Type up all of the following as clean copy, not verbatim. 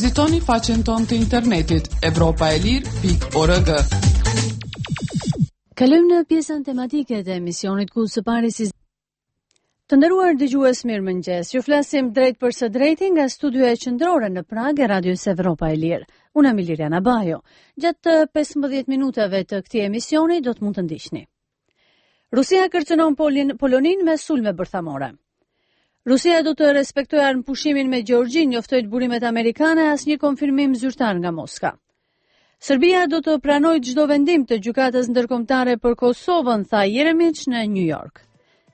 Vizitoni faqen tonë të internetit evropaelir.org. Kalojmë në pjesën tematike të emisionit ku së pari si të nderuar dëgjues, mirëmëngjes. Ju flasim drejt për së drejti nga studioja qendrore në Pragë e Radios Evropa e Lirë. Unë jam Liriana Bajo. Gjatë 15 minutave të këtij emisioni do të mund të ndiqni. Rusia kërcënon Polonin me sulme bërthamore. Rusia do të respektojë armëpushimin me Gjeorgjin, njoftoi burimet amerikane, asnjë konfirmim zyrtar nga Moska. Serbia do të pranojë çdo vendim të gjykatës ndërkombëtare për Kosovën, tha Jeremić në New York.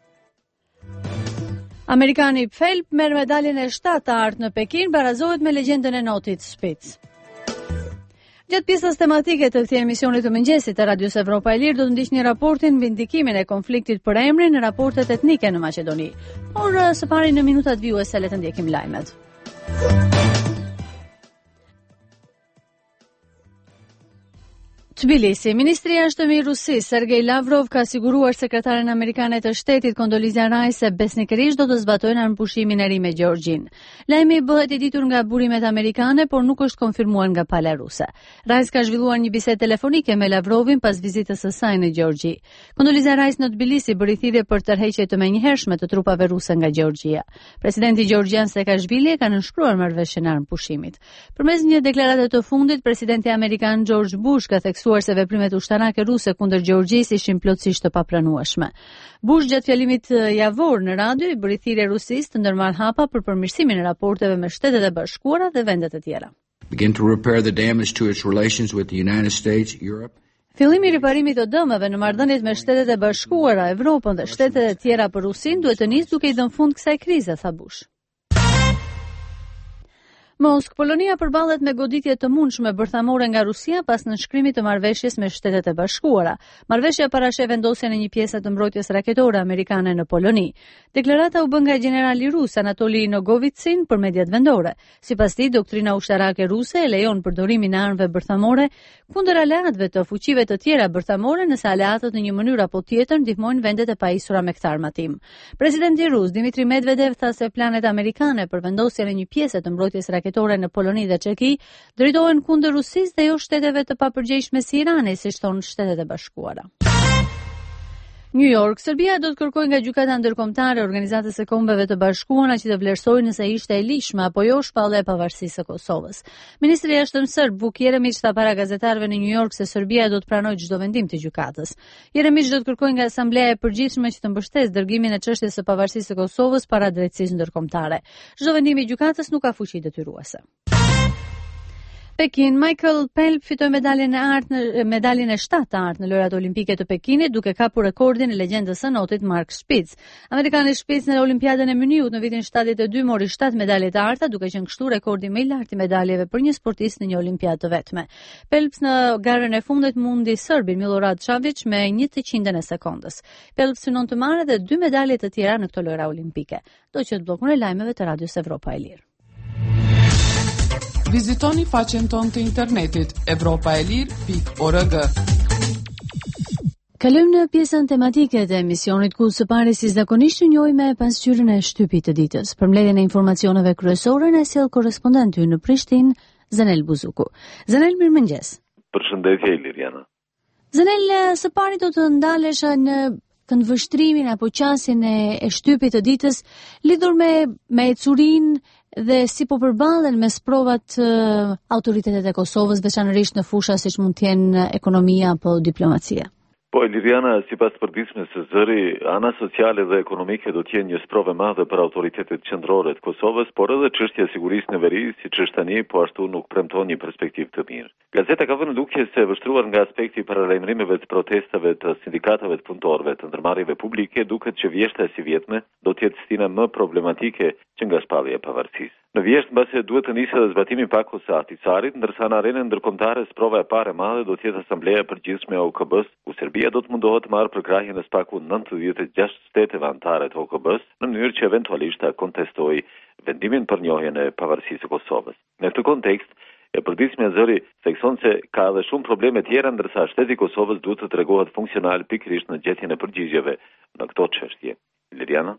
Amerikani Phelps merr medaljen e 7 të artë në Pekin, barazohet me legjendën e notit Spitz. Gjatë pjesës tematike të këtij emisioni të mëngjesit të Radios Evropa e Lirë do të ndiqni raportin mbi ndikimin e konfliktit për emrin në raportet etnike në Maqedoni. Por së pari në minutat vijuese le të ndjekim lajmet. Tbilisi, Ministri i Jashtëm i Rusisë Sergej Lavrov ka siguruar sekretaren amerikane të shtetit Condoleezza Rice se besnikërisht do të zbatojnë armëpushimin e ri me Gjeorgjin. Lajmi bëhet i ditur nga burimet amerikane, por nuk është konfirmuar nga pala ruse. Rice ka zhvilluar një bisedë telefonike me Lavrovin pas vizitës së saj në Gjeorgji. Condoleezza Rice në Tbilisi bëri thirrje për tërheqje të menjëhershme të trupave ruse nga Gjeorgjia. Presidenti Gjeorgjian Saakashvili ka nënshkruar marrëveshjen e armëpushimit. Përmes një deklarate të fundit, presidenti amerikan George Bush ka theksuar se veprimet ushtarake ruse kundër Gjeorgjisë ishin plotësisht të papranueshme. Bush gjatë fjalimit javor në radio i bëri thirrje Rusisë të ndërmarrë hapa për përmirësimin e raporteve me Shtetet e Bashkuara dhe vendet e tjera. Begin to repair the damage to its relations with the United States, Europe. Fillimi i riparimit të dëmeve në marrëdhëniet me Shtetet e Bashkuara, Evropën dhe shtetet e tjera për Rusinë duhet të nisë duke i dhënë fund kësaj krize, tha Bush. Polonia përballet me goditje të mundshme bërthamore nga Rusia pas nënshkrimit të marrëveshjes me Shtetet e Bashkuara. Marrëveshja parasheh vendosjen e një pjese të mbrojtjes raketore amerikane në Poloni. Deklarata u bë nga generali rus Anatoli Nogovitsin për mediat vendore. Sipas tij, doktrina ushtarake ruse e lejon përdorimin e armëve bërthamore kundër aleatëve të fuqive të tjera bërthamore nëse aleatët në një mënyrë apo tjetër ndihmojnë vendet e pajisura me këtë armatim. Presidenti rus Dmitri Medvedev tha se planet amerikane për vendosjen e një pjese të mbrojtjes raketore në Poloni dhe Çeki drejtohen kundër Rusisë dhe jo shteteve të papërgjegjshme si Irani, siç thonë Shtetet e Bashkuara. New York, Serbia do të kërkojë nga gjykata ndërkombëtare Organizatës së Kombeve të Bashkuara që të vlerësojë nëse ishte e lishme apo jo shpallja e pavarësisë së Kosovës. Ministri i Jashtëm serb Vuk Jeremić tha para gazetarëve në New York se Serbia do të pranojë çdo vendim të gjykatës. Jeremić do të kërkojë nga Asambleja e Përgjithshme që të mbështesë dërgimin e çështjes së pavarësisë së Kosovës para drejtësisë ndërkombëtare. Çdo vendim i gjykatës nuk ka fuqi detyruese. Pekin, Michael Phelps fitoi medaljen e 7 të artë në lojrat olimpike të Pekinit duke kapur rekordin e legjendës së notit Mark Spitz. Amerikani Spitz në Olimpiadën e Muniut në vitin 72 mori 7 medalje të arta duke qenë kështu rekordi më i lartë i medaljeve për një sportist në një olimpiadë të vetme. Phelps në garën e fundit mundi serbin Milorad Čavić me 1/100 e sekondës. Phelps synon të marrë edhe 2 medalje të tjera në këto lojra olimpike. Do që të bllokun e lajmeve të Radios Evropa e Lirë. Vizitoni faqen tonë të internetit evropaelir.org. Kalojmë në pjesën tematike të emisionit ku së pari si zakonisht të njohim me pasqyrën e shtypit të ditës. Për mbledhjen e informacioneve kryesore na sjell korrespondenti në Prishtinë, Zanel Buzuku. Zanel, mirëmëngjes. Përshëndetje Liriana. Zanel, së pari do të ndalesha në këndvështrimin apo qasjen e shtypit të ditës lidhur me ecurinë dhe si po përballen mes provat autoritetet e Kosovës, veçanërisht në fusha siç mund të jenë ekonomia apo diplomacia. Po, Liriana, sipas përditshmërisë së zëri, ana sociale dhe ekonomike do të jenë një sprovë e madhe për autoritetet qendrore të Kosovës, por edhe çështja e sigurisë në veri, siç është tani, po ashtu nuk premton një perspektivë të mirë. Gazeta ka vënë dukje se vështruar nga aspekti i paralajmërimeve të protestave të sindikatave të punëtorëve të ndërmarrjeve publike, duket që vjeshta e si vjetme do të jetë stina më problematike që nga shpallja e pavarësisë. Në Vjeshtë mbase duhet të nisë edhe zbatimi pak ose aticarit, ndërsa në arenën ndërkombëtare sprova e parë e madhe do të jetë Asambleja e Përgjithshme e OKB-s, ku Serbia do të mundohet të marrë përkrahjen e spaku 96 shteteve anëtare të OKB-s, në mënyrë që eventualisht ta kontestojë vendimin për njohjen e pavarësisë së Kosovës. Në këtë kontekst, e përditshmja zëri thekson se ka edhe shumë probleme tjera, ndërsa shteti i Kosovës duhet të tregohet funksional pikërisht në gjetjen e përgjigjeve në këto çështje. Liriana?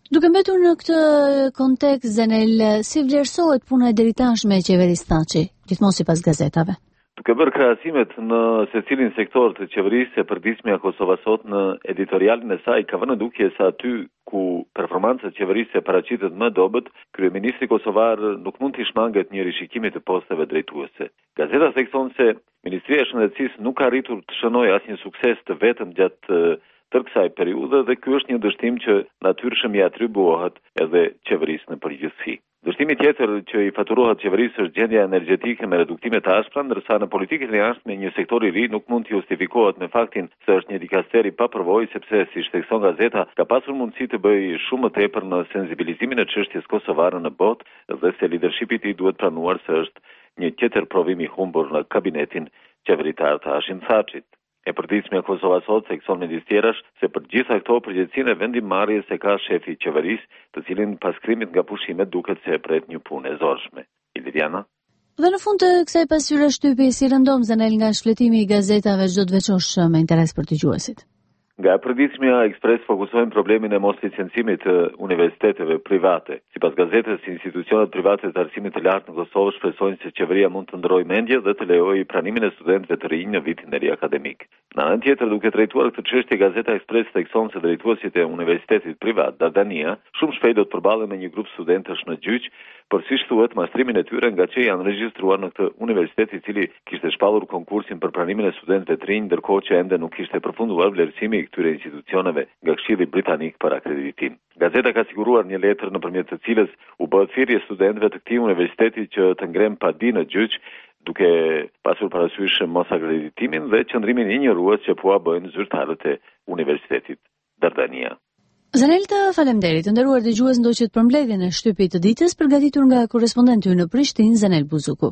Duke mbetur në këtë kontekst, Zenel, si vlerësohet puna e deri tashme e qeverisë Thaçi, gjithmonë sipas gazetave? Duke bërë krahasimet në secilin sektor të qeverisë, e përditshmja Kosova sot në editorialin e saj ka vënë dukje se aty ku performanca e qeverisë paraqitet më dobët, kryeministri kosovar nuk mund të shmanget një rishikimi të posteve drejtuese. Gazeta thekson se Ministria e Shëndetësisë nuk ka arritur të shënojë asnjë sukses të vetëm gjatë tërë kësaj periudhe dhe ky është një dështim që natyrshëm i atribuohet edhe qeverisë në përgjithësi. Dështimi tjetër që i faturohet qeverisë është gjendja energjetike me reduktime të ashpra, ndërsa në politikën e jashtme një sektor i ri nuk mund të justifikohet me faktin se është një dikaster i papërvojë, sepse si thekson gazeta ka pasur mundësi të bëjë shumë më tepër në sensibilizimin e çështjes kosovare në botë dhe se leadershipi i tij duhet pranuar se është një tjetër provim i humbur në kabinetin qeveritar të Hashim Thaçit. E përditshmja Kosova sot thekson midis tjerash se për gjitha këto përgjegjësinë e vendimmarrjes e ka shefi i qeverisë, të cilin pas krimit nga pushimet duket se e pret një punë e zorshme. Liliana. Dhe në fund të kësaj pasqyre shtypi, si rëndom Zenel nga shfletimi i gazetave, çdo të veçosh me interes për dëgjuesit? Nga e përditshmja Ekspres fokusohen problemin e moslicencimit të universiteteve private. Sipas gazetës, institucionet private të arsimit të lartë në Kosovë shpresojnë se qeveria mund të ndrojë mendje dhe të lejojë pranimin e studentëve të rinj në vitin e ri akademik. Në anën tjetër, duke trajtuar këtë çështje, gazeta Ekspres thekson se drejtuesit e universitetit privat Dardania shumë shpejt do të përballen me një grup studentësh në gjyq për, siç thuhet, mastrimin e tyre nga që janë regjistruar në këtë universitet i cili kishte shpallur konkursin për pranimin e studentëve të rinj, ndërkohë që ende nuk kishte përfunduar vlerësimi i këtyre institucioneve nga Këshilli Britanik për akreditim. Gazeta ka siguruar një letër nëpërmjet të cilës u bëhet thirrje studentëve të këtij universiteti që të ngrem padi në gjyq, duke pasur parasysh mos akreditimin dhe qëndrimin injorues që po bëjnë zyrtarët e universitetit Dardania. Zenel, të faleminderit. Nderuar dëgjues, ndoqët për mbledhjen e shtypit të ditës përgatitur nga korrespondenti ynë në Prishtinë, Zenel Buzuku.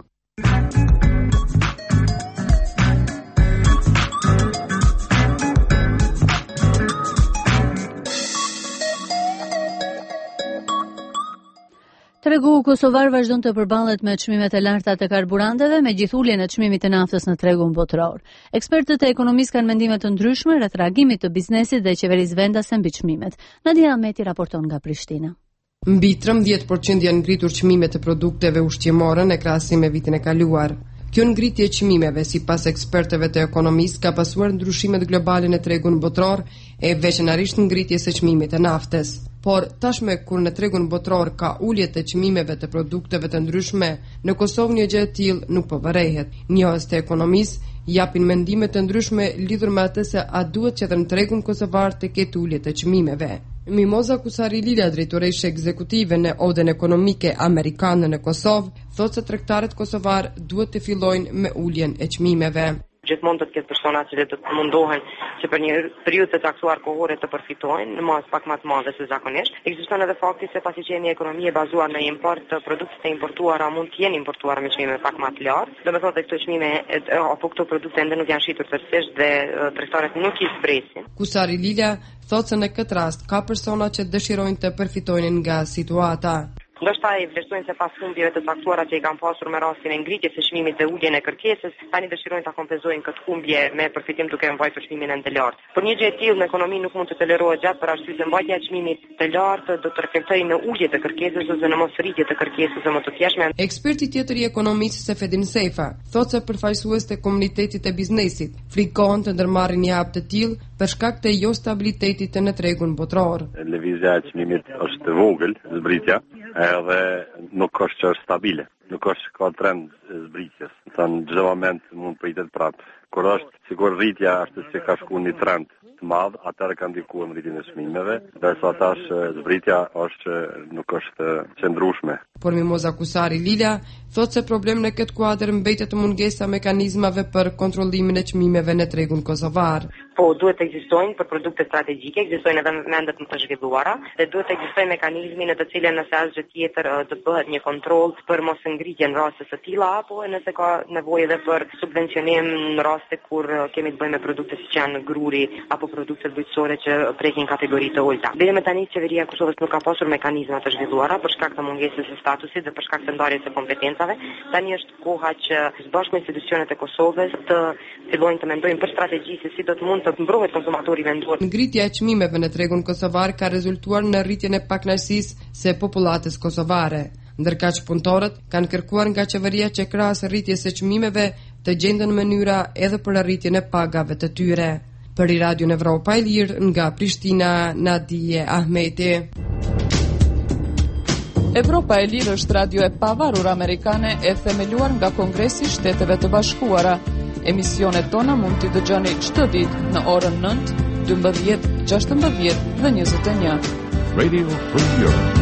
Tregu kosovar vazhdon të përballet me çmimet e larta të karburanteve, me gjithuljen e çmimit të naftës në tregun botror. Ekspertët e ekonomisë kanë mendime të ndryshme rreth reagimit të biznesit dhe qeverisë vendase mbi çmimet. Nadia Ahmeti raporton nga Prishtina. Mbi 13% janë ngritur çmimet e produkteve ushqimore në krahasim me vitin e kaluar. Kjo ngritje e çmimeve, sipas ekspertëve të ekonomisë, ka pasuar ndryshimet globale në tregun botror e veçanërisht ngritjes së çmimit të naftës. Por tashme kur në tregun botror ka ulje të çmimeve të produkteve të ndryshme, në Kosovë një gjë e tillë nuk po vërejhet. Njohës të ekonomisë japin mendime të ndryshme lidhur me atë se a duhet që në tregun kosovar të ketë ulje të çmimeve. Mimoza Kusari Lila, drejtoreshe ekzekutive në Odën Ekonomike Amerikane në Kosovë, thotë se tregtarët kosovar duhet të fillojnë me uljen e çmimeve. Gjithmonë do të ketë persona që do të mundohen që për një periudhë të caktuar kohore të përfitojnë në masë pak më të madhe se zakonisht. Ekziston edhe fakti se pasi që jemi ekonomie bazuar në import, të produktet e importuara mund të jenë importuara me çmime pak më të lartë. Domethënë se këto çmime apo këto produkte ende nuk janë shitur tërësisht dhe tregtarët nuk i zbresin. Kusari Lila thotë se në këtë rast ka persona që dëshirojnë të përfitojnë nga situata. Ndoshta e vlerësojnë se pas humbjeve të caktuara që i kanë pasur me rastin e ngritjes së çmimit dhe uljen e kërkesës, tani dëshirojnë ta kompenzojnë këtë humbje me përfitim duke mbajtur çmimin ende lart. Por një gjë e tillë në ekonomi nuk mund të tolerohet gjatë për arsye se mbajtja e çmimit të lartë do të reflektojë në ulje të kërkesës ose në mos rritje të kërkesës së më të thjeshme. Eksperti tjetër i ekonomisë Sefedin Seifa thotë se përfaqësues të komunitetit të biznesit frikohen të ndërmarrin një hap të tillë për shkak të jo stabilitetit në tregun botror. Lëvizja e çmimit është e vogël, zbritja, edhe nuk është që është stabile, nuk është ka trend zbritjes. Në çdo moment mund pritet prapë. Kur është sigur rritja është se ka shkuar një trend të madh, atëherë ka ndikuar rritjen e çmimeve, ndërsa tash zbritja është nuk është qëndrueshme. Por Mimoza Kusari Lila thotë se problemi në këtë kuadër mbetet mungesa mekanizmave për kontrollimin e çmimeve në tregun kosovar. Po, duhet të ekzistojnë për produkte strategjike, ekzistojnë edhe vendet më të zhvilluara dhe duhet të ekzistojë mekanizmi në të cilën nëse asgjë tjetër të bëhet një kontroll për mos ngritje në raste të tilla apo nëse ka nevojë edhe për subvencionim në raste kur kemi të bëjmë me produkte siç janë gruri apo produkte bujqësore që prekin kategori të ulta. Deri më tani qeveria e Kosovës nuk ka pasur mekanizma të zhvilluara për shkak të mungesës së statusit dhe për shkak të ndarjes së kompetencave. Tani është koha që së bashku me institucionet e Kosovës të fillojnë të mendojnë për strategji se si do të mund të mbrohet konsumatori vendor. Ngritja e çmimeve në tregun kosovar ka rezultuar në rritjen e pakënaqësisë së popullatës kosovare, ndërkaq punëtorët kanë kërkuar nga qeveria që krahas rritjes së çmimeve të gjenden mënyra edhe për arritjen e pagave të tyre. Për Radio Evropa e Lirë nga Prishtina, Nadije Ahmeti. Evropa e Lirë është radio e pavarur amerikane e themeluar nga Kongresi i Shteteve të Bashkuara. Emisionet tona mund t'i dëgjoni çdo ditë në orën 9, 12, 16 dhe 21. Radio Free Europe.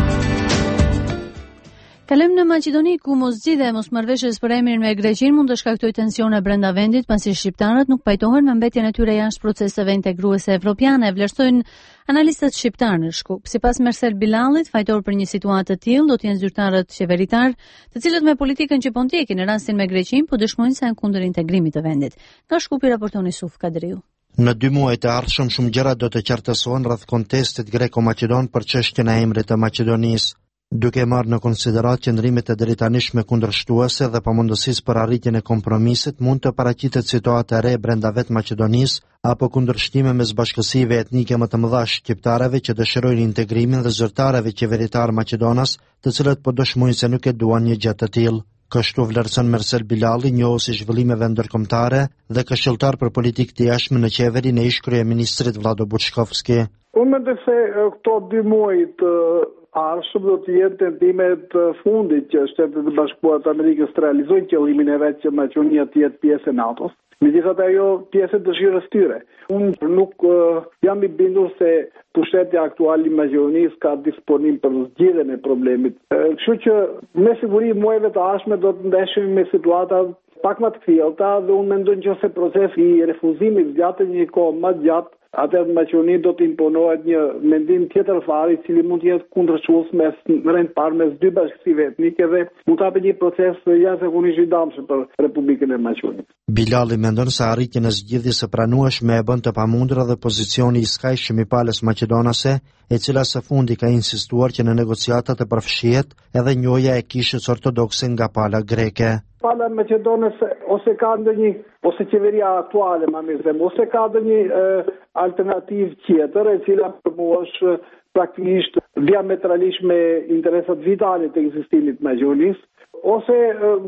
Kalojmë në Maqedoni ku mosgjidhja e mosmarrëveshjes për emrin me Greqinë mund të shkaktojë tensione brenda vendit pasi shqiptarët nuk pajtohen me mbetjen e tyre jashtë proceseve integruese evropiane, vlerësojnë analistët shqiptar në Shkup. Sipas Mersel Bilallit, fajtor për një situatë të tillë do të jenë zyrtarët qeveritar, të cilët me politikën që po ndjekin në rastin me Greqinë po dëshmojnë se janë kundër integrimit të vendit. Nga Shkupi raporton Yusuf Kadriu. Në 2 muajt e ardhshëm shumë gjëra do të qartësohen rreth kontestit greko-maqedon për çështjen e emrit të Maqedonisë, duke marrë në konsiderat qëndrimet e deritanishme kundërshtuese dhe pamundësisë për arritjen e kompromisit, mund të paraqitet situatë e re brenda vetë Maqedonisë apo kundërshtime mes bashkësive etnike më të mëdha shqiptarëve që dëshirojnë integrimin dhe zyrtarëve qeveritar maqedonas, të cilët po dëshmojnë se nuk e duan një gjë të tillë. Kështu vlerëson Mersel Bilalli, njohës i zhvillimeve ndërkombëtare dhe këshilltar për politikë të jashtme në qeverinë e ish kryeministrit Vlado Buçkovski. Unë mendoj se këto 2 muaj të ardhshëm do të jenë tentimet fundit që Shtetet e Bashkuara të Amerikës të realizojnë qëllimin e vet që Maqedonia të jetë pjesë e NATO-s. Megjithatë ajo pjesë e dëshirës tyre. Unë nuk jam i bindur se pushteti aktual i Maqedonisë ka disponim për zgjidhjen e problemit. Kështu që me siguri muajve të ardhshme do të ndeshemi me situata pak më të thjellta dhe unë mendoj që se procesi i refuzimit zgjatet një kohë më gjatë, atëherë Maqedoni do të imponohet një mendim tjetër fare i cili mund të jetë kundërshtues mes rreth mes 2 bashkësive etnike dhe mund të hapë një proces jashtëzakonisht i dëmshëm për Republikën e Maqedonisë. Bilalli mendon se arritjen e zgjidhjes së pranueshme e bën të pamundur edhe pozicioni i skajshëm i palës maqedonase, e cila së fundi ka insistuar që në negociatat të përfshihet edhe njohja e kishës ortodokse nga pala greke. Pala maqedonase ose ka ndonjë ose qeveria aktuale ose ka ndonjë alternativë tjetër e cila për mua është praktikisht diametralisht me interesat vitale të ekzistimit të Maqedonisë, ose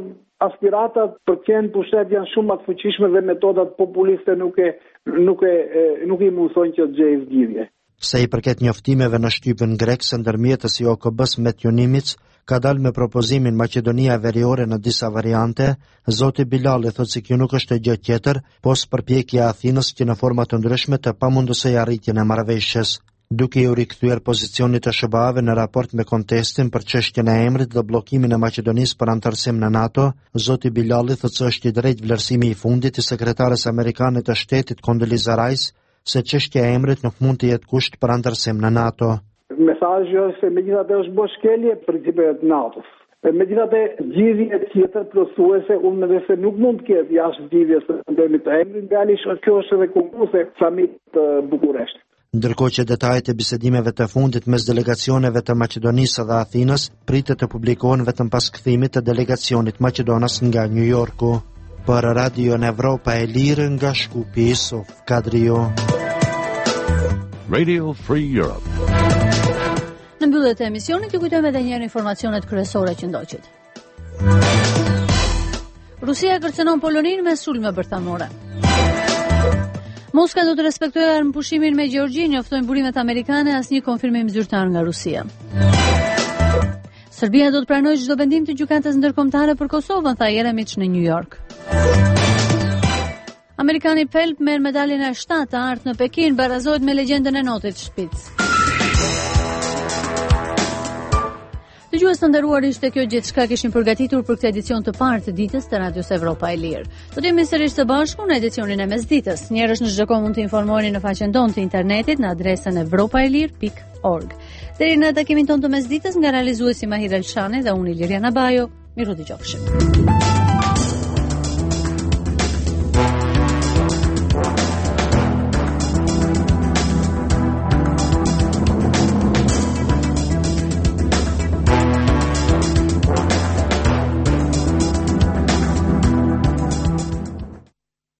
aspiratat për të qenë pushtet janë shumë më të fuqishme dhe metodat populiste nuk i mundsojnë që të gjejë zgjidhje. Sa i përket njoftimeve në shtypën grek së ndërmjetës i OKB-s Metjonimic, ka dalë me propozimin Maqedonia Veriore në disa variante, zoti Bilalli thotë se kjo nuk është gjë tjetër, pos përpjekja e Athinës që në forma të ndryshme të pamundosoj arritjen e marrëveshjes. Duke u rikthyer pozicionit të SBA-ve në raport me kontestin për çështjen e emrit dhe bllokimin e Maqedonisë për anëtarësim në NATO, zoti Bilalli thotë se është i drejtë vlerësimi i fundit i sekretares amerikane të shtetit Condoleezza Rice se çështja e emrit nuk mund të jetë kusht për anëtarësim në NATO. Mesazhi është se megjithatë është bërë shkelje principeve të NATO-s. Megjithatë zgjidhje tjetër plotësuese unë mendoj se nuk mund të ketë jashtë zgjidhjes së ndërmjet të emrit, realisht kjo është edhe konkurse samit të Bukureshtit. Ndërkohë që detajet e bisedimeve të fundit mes delegacioneve të Maqedonisë dhe Athinës pritet të publikohen vetëm pas kthimit të delegacionit maqedonas nga New Yorku. Për Radio Evropa e Lirë nga Shkupi, Yusuf Kadriu. Radio Free Europe. Në mbyllje të emisionit ju kujtojmë edhe një herë informacionet kryesore që ndoqit. Rusia kërcënon Poloninë me sulme bërthamore. Moska do të respektojë armëpushimin me Gjeorgji, njoftojnë burimet amerikane, asnjë konfirmim zyrtar nga Rusia. Serbia do të pranojë çdo vendim të gjykatës ndërkombëtare për Kosovën, tha Jeremić në New York. Amerikani Phelps merr medaljen e 7 të artë në Pekin, barazohet me legjendën e notit Spitz. Dëgjues të nderuar, ishte kjo gjithçka kishim përgatitur për këtë edicion të parë të ditës të Radios Evropa e Lirë. Do të jemi sërish së bashku në edicionin e mesditës. Njerëz në çdo kohë mund të informoheni në faqen tonë të internetit në adresën evropaelir.org. Deri në takimin tonë të mesditës, nga realizuesi Mahir Elshani dhe unë Liriana Bajo, Miru dëgjofshim.